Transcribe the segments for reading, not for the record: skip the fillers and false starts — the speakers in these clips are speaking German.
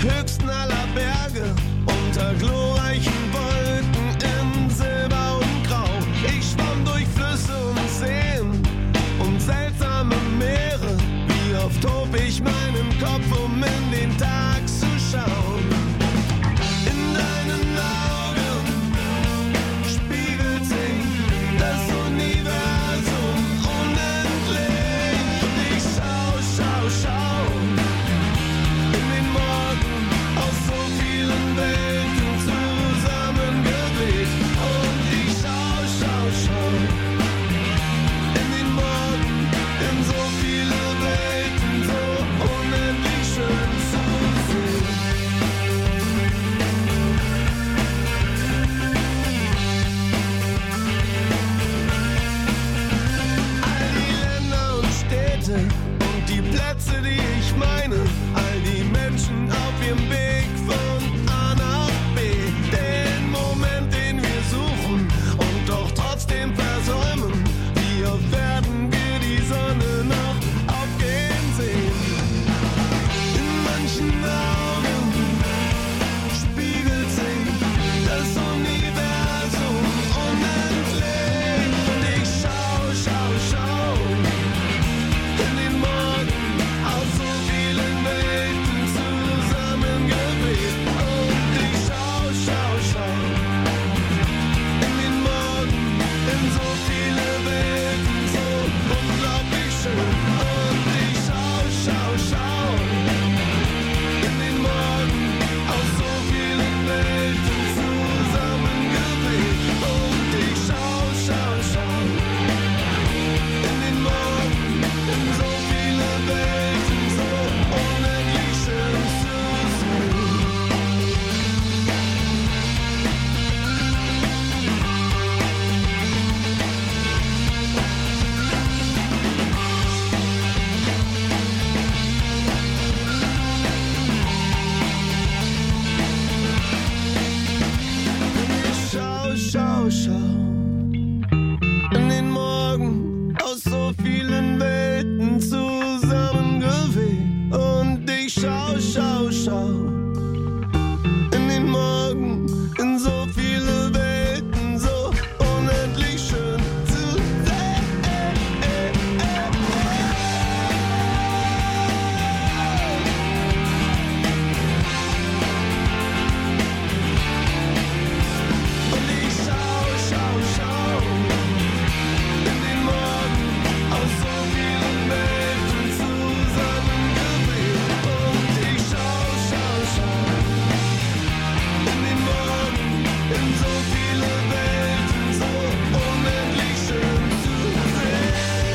höchsten aller Berge, unter glorreichen Wolken in Silber und Grau. Ich schwamm durch Flüsse und Seen und seltsame Meere. Wie oft hob ich meinen Kopf, um in den Tag zu schauen. In deinen Augen spiegelt sich das Universum unendlich. Und ich schau in den Morgen aus so vielen Welten zusammengewebt. Und ich schau in den Morgen in so viele Welten, so unendlich schön zu sehen. All die Länder und Städte und die Plätze, die ich meine, all die Menschen auf ihrem Weg von A nach B, den Moment, den wir suchen und doch trotzdem versäumen. Wie oft werden wir die Sonne noch aufgehen sehen? In manchen Augen spiegelt sich das Universum unendlich. Und ich schau in den Morgen aus so vielen Welten zusammengewebt. Und ich schau in den Morgen in so viele Welten, so unglaublich schön. Und ich schau in den Morgen aus so vielen Welten zusammengewebt. Und ich schau in den Morgen in so viele Welten, so unendlich schön zu sehen. Schau in den Morgen aus so vielen Welten zusammengewebt. Und ich schau in den Morgen in so viele Welten, so unendlich schön zu sehen. Und ich schau in den Morgen aus so vielen Welten zusammengewebt. Und ich schau in den Morgen in so viele Welten, so unendlich schön zu sehen.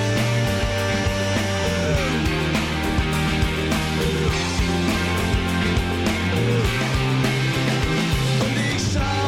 Und ich schau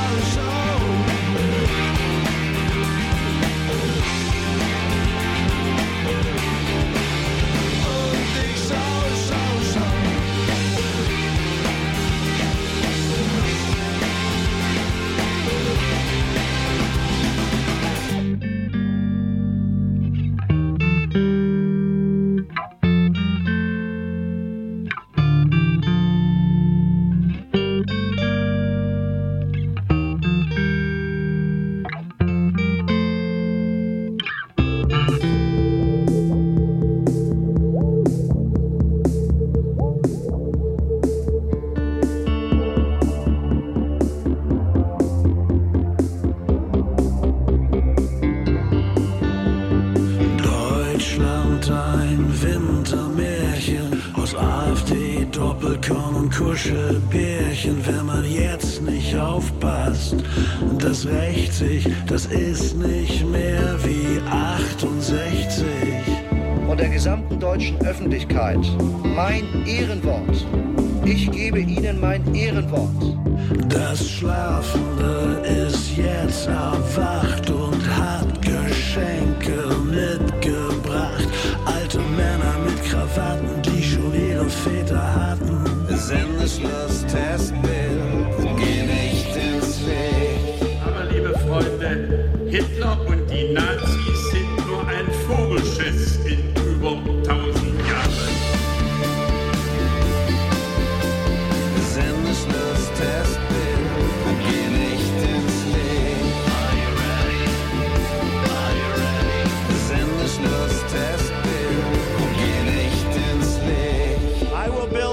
Deutschland ein Wintermärchen aus AfD, Doppelkorn und Kuschelbärchen. Wenn man jetzt nicht aufpasst, das rächt sich, das ist nicht mehr wie 68. Und der gesamten deutschen Öffentlichkeit mein Ehrenwort. Ich gebe Ihnen mein Ehrenwort. Das Schlafende ist jetzt erwacht und hat Geschenke mitgebracht. Alte Männer mit Krawatten, die schon ihre Väter hatten. Sendeschluss, Testbild, geh nicht ins Licht. Aber liebe Freunde, Hitler und die Nazis sind nur ein Vogelschiss in über 1000 Jahren.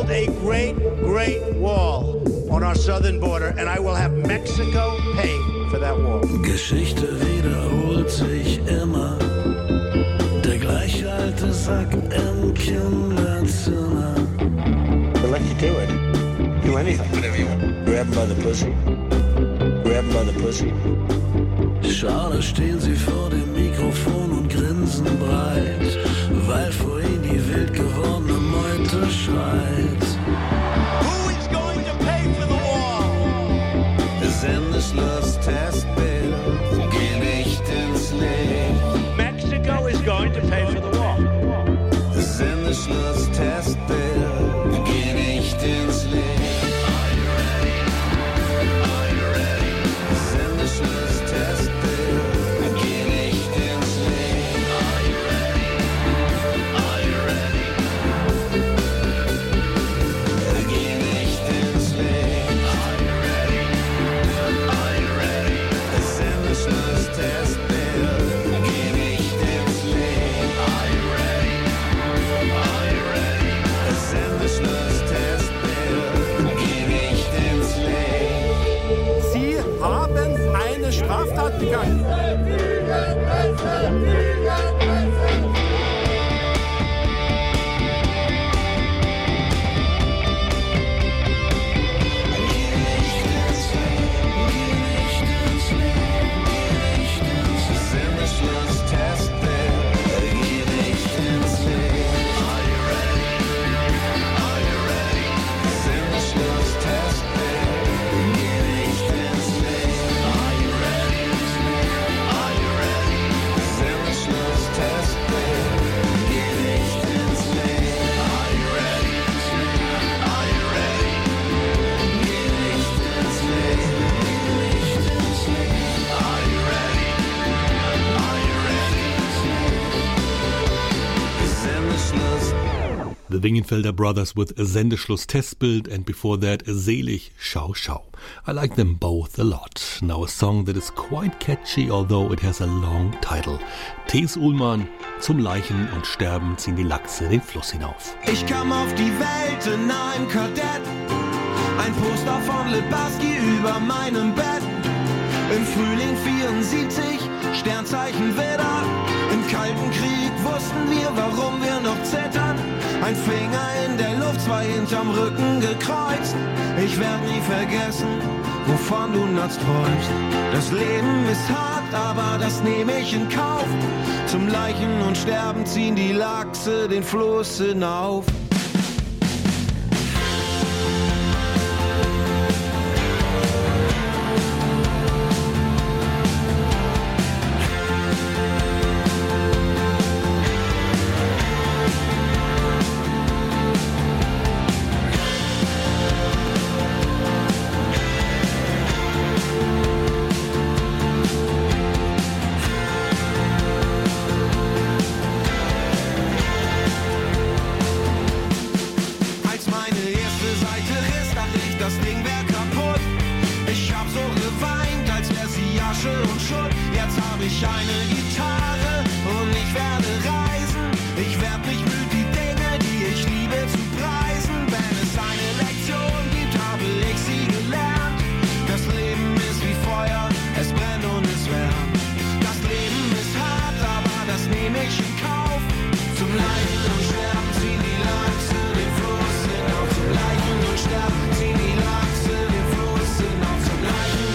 build a great, great wall on our southern border, and I will have Mexico pay for that wall. Geschichte wiederholt sich immer. Der gleich alte Sack im Kinderzimmer. We'll let you do it. Do anything. Whatever you want. Grab him by the pussy. Grab him by the pussy. Schau, da stehen sie vor dem Mikrofon und grinsen breit, weil vor ihnen die wild gewordene Meute schreit. Who is going to pay for the wall? Sendeschluss Testbild, geh nicht ins Licht. Mexico is going to pay for the wall. Sendeschluss Testbild, geh nicht ins Licht. Are you ready? Are you ready? Sendeschluss Testbild. Straftat begangen. The Wingenfelder Brothers with Sendeschluss Testbild, and before that Selig Schau Schau. I like them both a lot. Now a song that is quite catchy, although it has a long title. T.S. Ullmann, zum Leichen und Sterben ziehen die Lachse den Fluss hinauf. Ich kam auf die Welt in einem Kadett, ein Poster von Lebarski über meinem Bett. Im Frühling 74, Sternzeichen Widder. Im Kalten Krieg wussten wir, warum wir noch zittern. Ein Finger in der Luft, zwei hinterm Rücken gekreuzt. Ich werd nie vergessen, wovon du nachts träumst. Das Leben ist hart, aber das nehme ich in Kauf. Zum Leichen und Sterben ziehen die Lachse den Fluss hinauf.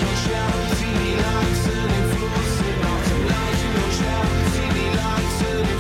Zieh die Lachse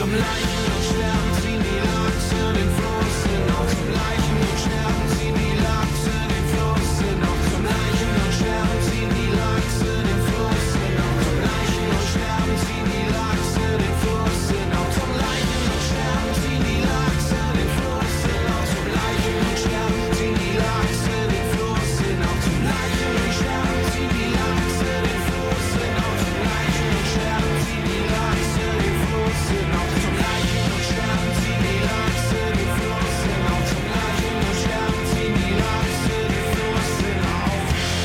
zum Leichen und Sterben ziehen die Lachse den Fluss hinauf. Zum Leichen und Sterben ziehen die Lachse den Fluss hinauf. Zum Leichen und Sterben ziehen die Lachse den Fluss hinauf. Zum Leichen und Sterben ziehen die Lachse den Fluss hinauf. Zum Leichen und Sterben ziehen die Lachse den Fluss hinauf. Zum Leichen und Sterben ziehen die Lachse den Fluss hinauf. Zum Leichen und Sterben ziehen die Lachse den Fluss hinauf. Zum Leichen und Sterben ziehen die Lachse den Fluss hinauf. Zum Leichen und Sterben ziehen die Lachse den Fluss hinauf. Zum Leichen und Sterben ziehen die Lachse den Fluss hinauf.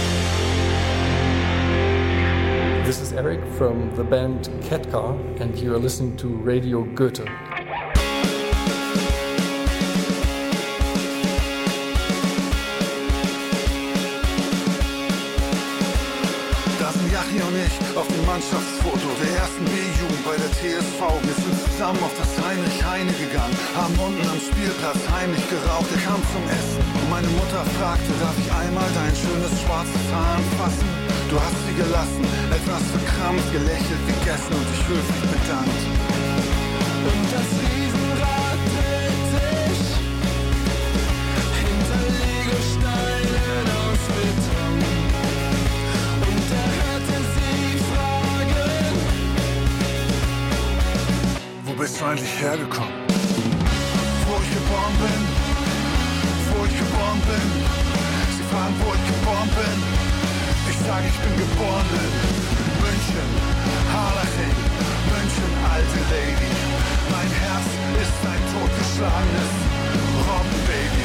This is Eric from the band Ketka, and you are listening to Radio Goethe. Da sind Yachi und ich auf dem Mannschaftsfoto der ersten B-Jugend bei der TSV. Wir sind zusammen auf das Heinrich-Heine gegangen, haben unten am Spielplatz heimlich geraucht. Er kam zum Essen und meine Mutter fragte, darf ich einmal dein schönes schwarzes Haar anfassen? Du hast sie gelassen, etwas verkrampft, gelächelt, gegessen und dich höflich bedankt. Und das Riesenrad dreht sich hinter Legosteinen aus Beton. Und er hörte sie fragen: Wo bist du eigentlich hergekommen? Wo ich geboren bin, wo ich geboren bin. Sie fragen, wo ich geboren bin. Ich sage, ich bin geboren in München, Harlaching, München, alte Lady. Mein Herz ist ein totgeschlagenes Robbenbaby.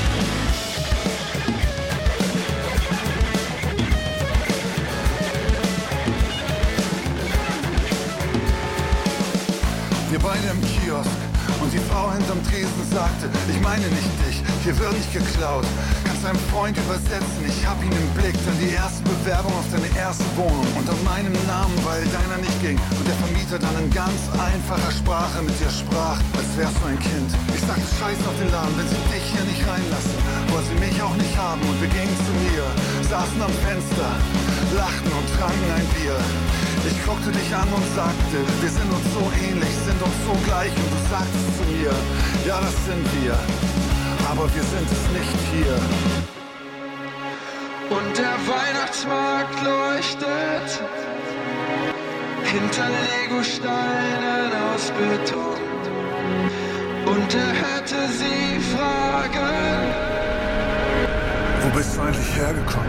Wir beide im Kiosk und die Frau hinterm Tresen sagte, ich meine nicht dich, hier wird nicht geklaut. Kannst deinem Freund übersetzen, ich hab ihn im Blick, dann die erste Bewerbung auf deine erste Wohnung unter meinem Namen, weil deiner nicht ging. Und der Vermieter dann in ganz einfacher Sprache mit dir sprach, als wärst du ein Kind. Ich sagte Scheiß auf den Laden, wenn sie dich hier nicht reinlassen, wollen sie mich auch nicht haben. Und wir gingen zu mir, saßen am Fenster, lachten und tranken ein Bier. Ich guckte dich an und sagte, wir sind uns so ähnlich, sind uns so gleich. Und du sagtest zu mir, ja, das sind wir, aber wir sind es nicht hier. Und der Weihnachtsmarkt leuchtet hinter Legosteinen aus Beton. Und er hörte sie fragen: Wo bist du eigentlich hergekommen?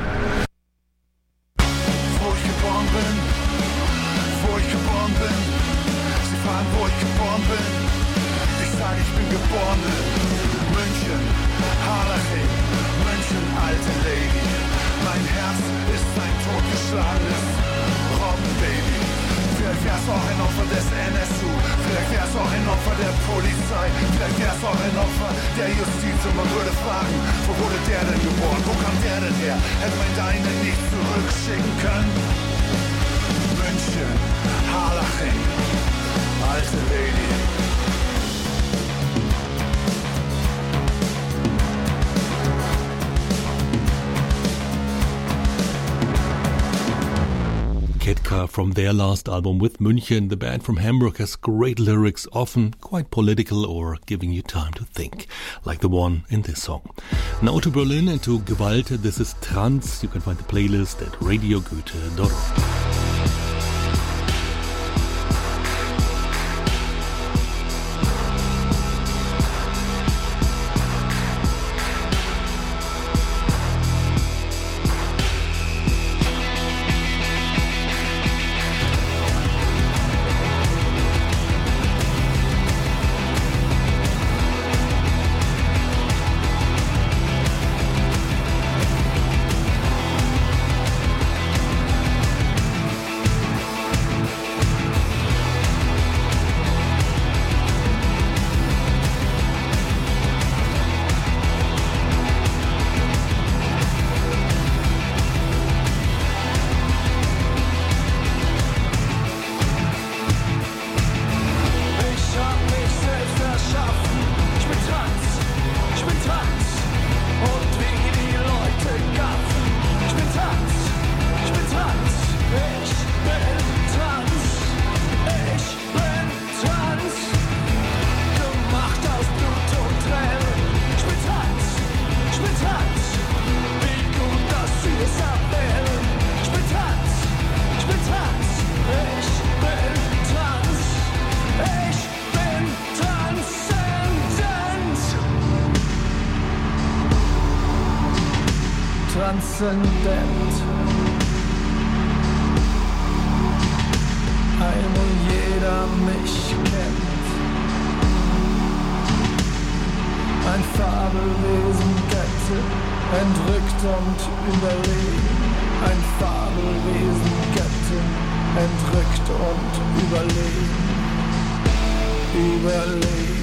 Wo ich geboren bin, wo ich geboren bin. Sie fragen, wo ich geboren bin. Ich sage, ich bin geboren in München, Harlaching, München, alte Lady. Mein Herz ist ein totgeschlagenes Robbenbaby. Vielleicht wärst du auch ein Opfer des NSU, vielleicht wärst du auch ein Opfer der Polizei, vielleicht wärst du auch ein Opfer der Justiz und man würde fragen, wo wurde der denn geboren, wo kam der denn her? Hätte man deine nicht zurückschicken können? München, Harlaching, alte Lady. Ketka from their last album with München. The band from Hamburg has great lyrics, often quite political or giving you time to think, like the one in this song. Now to Berlin and to Gewalt. This is Trans. You can find the playlist at radiogoethe.org. transzendent. Ein und jeder mich kennt. Ein Fabelwesen, Kette, entrückt und überlegen. Ein Fabelwesen, Kette, entrückt und überlegen. Überlegen.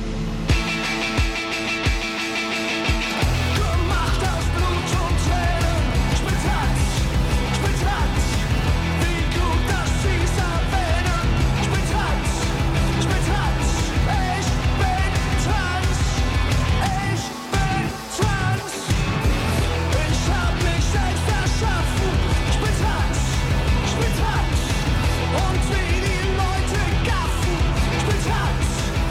Und wie die Leute gaffen, ich bin Tanz,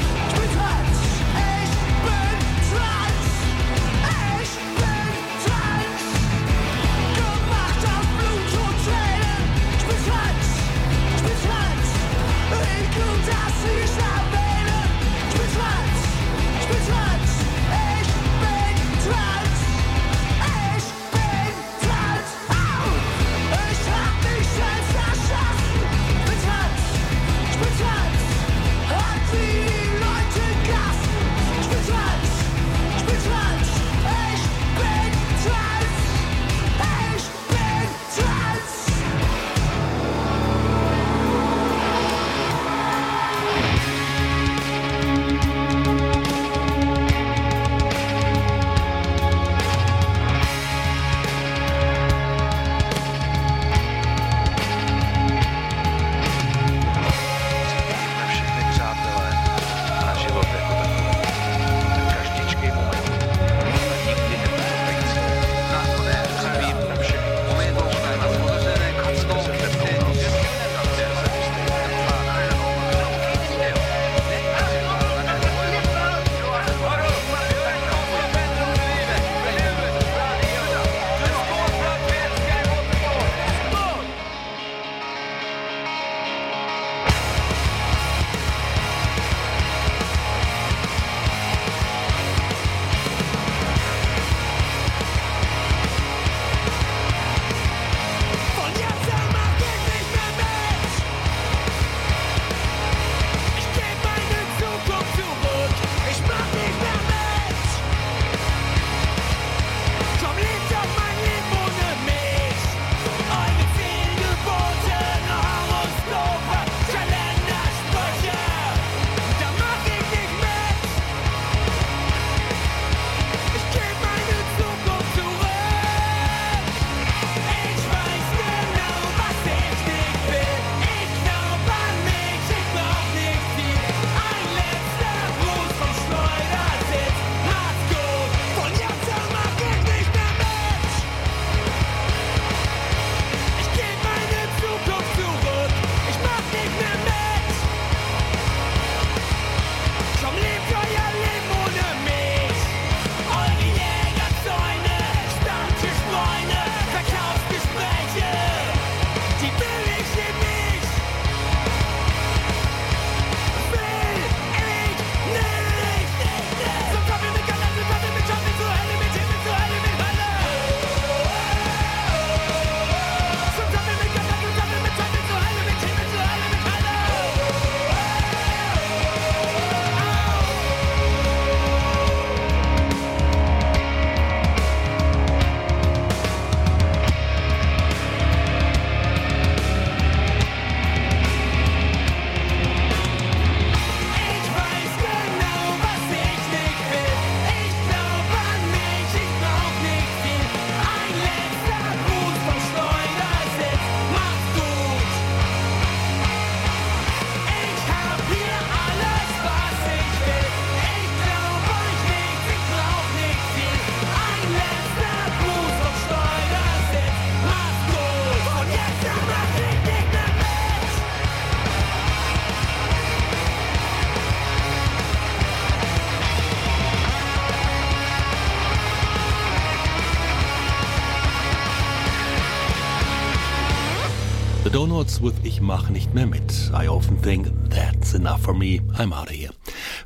The Donuts with Ich mach nicht mehr mit. I often think that's enough for me. I'm out of here.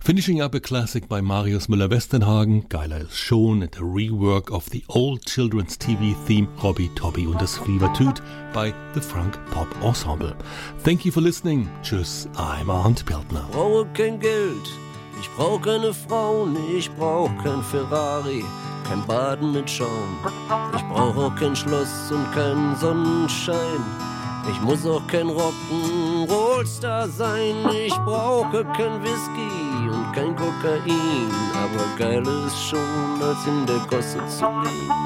Finishing up a classic by Marius Müller-Westernhagen, geiler ist schon, and a rework of the old children's TV theme Robby Tobby und das Flievertüt by the Frank Pop Ensemble. Thank you for listening. Tschüss, I'm Arndt Peltner. Ich brauche kein Geld, ich brauche keine Frauen, ich brauche kein Ferrari, kein Baden mit Schaum. Ich brauche auch kein Schloss und keinen Sonnenschein. Ich muss auch kein Rock'n'Roll-Star sein. Ich brauche kein Whisky und kein Kokain. Aber geil ist schon, als in der Gosse zu leben.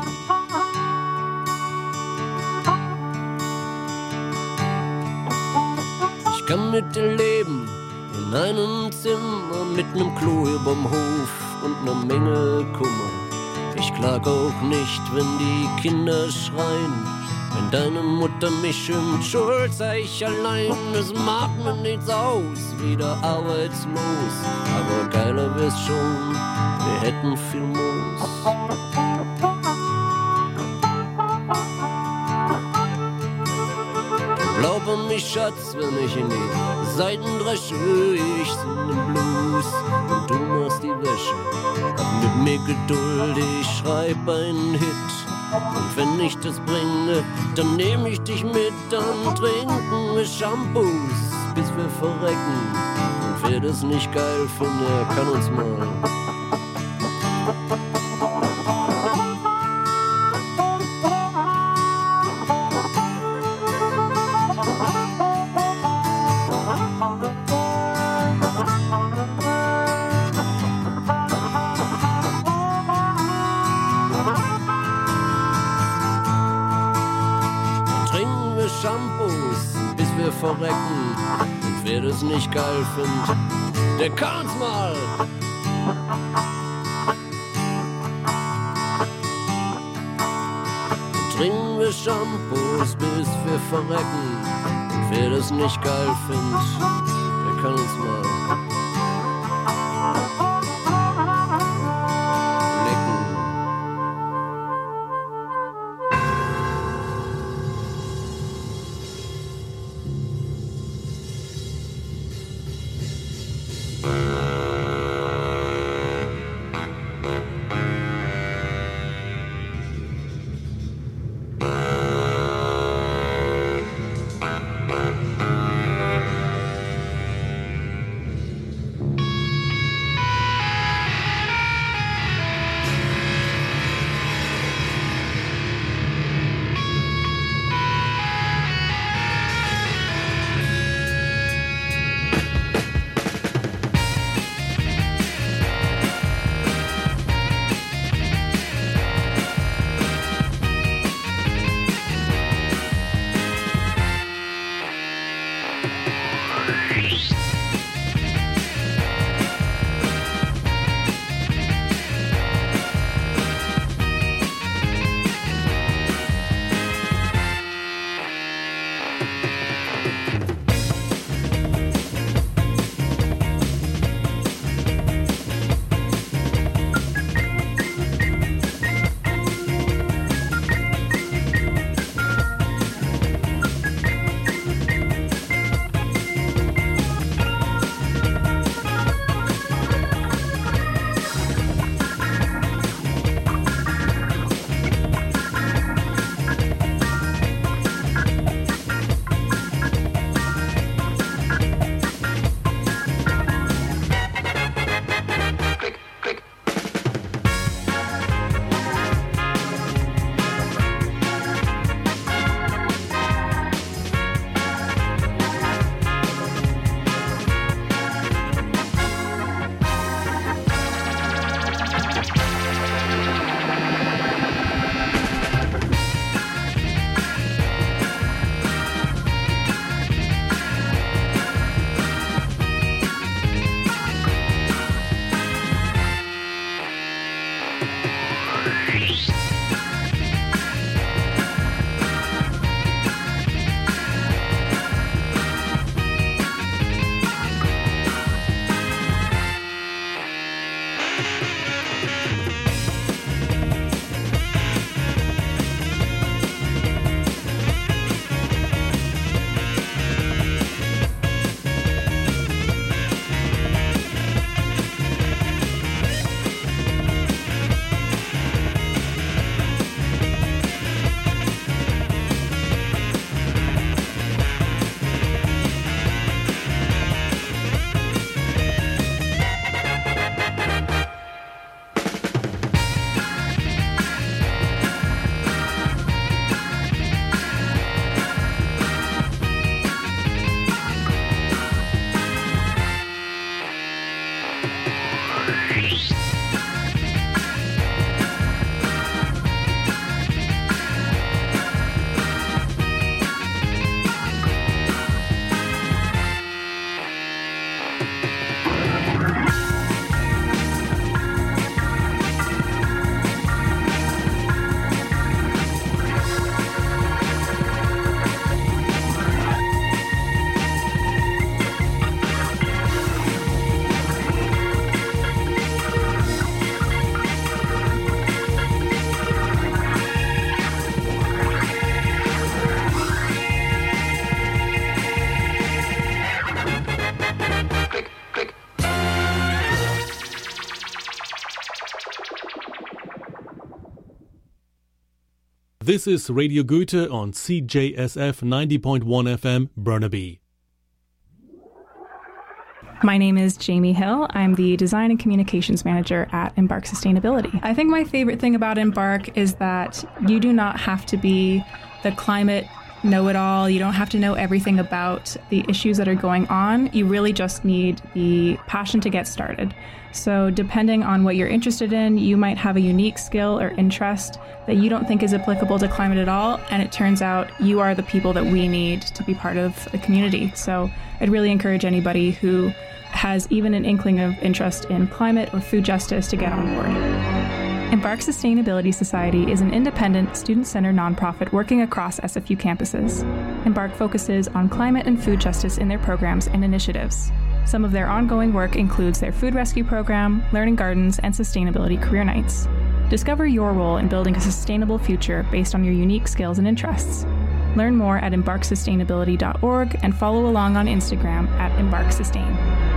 Ich kann mit dir leben in einem Zimmer mit nem Klo überm Hof und ner Menge Kummer. Ich klag auch nicht, wenn die Kinder schreien. Wenn deine Mutter mich schimpft, schuld sei ich allein. Es macht mir nichts aus, wieder arbeitslos. Aber geiler wär's schon, wir hätten viel Moos. Glaub an mich, Schatz, wenn ich in die Seiten dresche. Ich sing den Blues und du machst die Wäsche. Hab mit mir Geduld, ich schreib einen Hit. Und wenn ich das bringe, dann nehm ich dich mit. Dann trinken wir Shampoos, bis wir verrecken. Und wer das nicht geil findet, der kann uns mal. Shampoos, bis wir verrecken. Und wer das nicht geil findet, der kann's mal. Und trinken wir Shampoos, bis wir verrecken. Und wer das nicht geil findet, der kann uns mal. This is Radio Goethe on CJSF 90.1 FM, Burnaby. My name is Jamie Hill. I'm the Design and Communications Manager at Embark Sustainability. I think my favorite thing about Embark is that you do not have to be the climate know-it-all. You don't have to know everything about the issues that are going on. You really just need the passion to get started. So depending on what you're interested in, you might have a unique skill or interest that you don't think is applicable to climate at all, and it turns out you are the people that we need to be part of the community. So I'd really encourage anybody who has even an inkling of interest in climate or food justice to get on board. Embark Sustainability Society is an independent, student-centered nonprofit working across SFU campuses. Embark focuses on climate and food justice in their programs and initiatives. Some of their ongoing work includes their food rescue program, learning gardens, and sustainability career nights. Discover your role in building a sustainable future based on your unique skills and interests. Learn more at embarksustainability.org and follow along on Instagram at embarksustain.